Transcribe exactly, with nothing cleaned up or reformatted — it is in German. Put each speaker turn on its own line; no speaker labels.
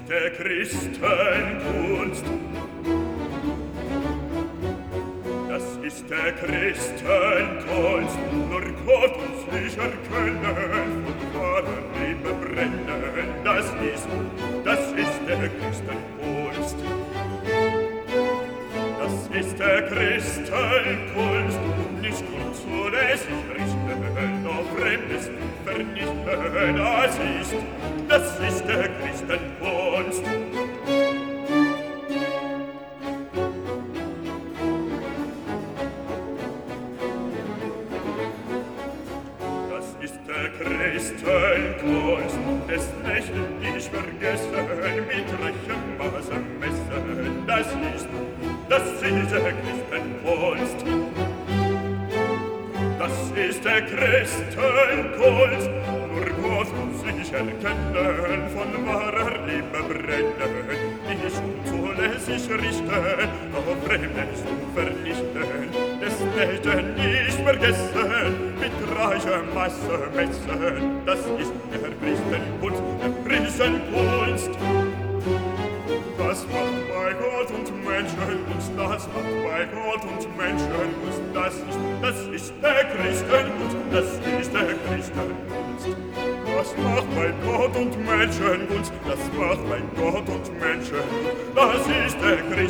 der Christenkunst. Das ist der Christenkunst, nur Gott uns nicht erkennen, von wahrer Liebe brennen. Das ist, das ist der Christenkunst. Das ist der Christenkunst, nicht unzulässig richten, auf Fremdes vernichten. Das ist, das ist der Christenkunst. Das ist der Christenkunst, des Lächeln nicht vergessen, mit rechem Maße messen. Das ist, das ist der Christenkunst. Das ist der Christenkunst, nur Gott muss sich erkennen, von wahrer Liebe brennen, nicht unzulässig richten, auf Fremdes zu vernichten, des Nächten nicht vergessen, mit reicher Masse messen. Das ist der Christenkunst, der Christenkunst. Das macht bei Gott und Menschen uns, das macht bei Gott und Menschen uns, das ist, das ist der Christenkunst, das ist der Christenkunst. Das macht bei Gott und Menschen uns, das macht bei Gott und Menschen uns, das ist der Christenkunst.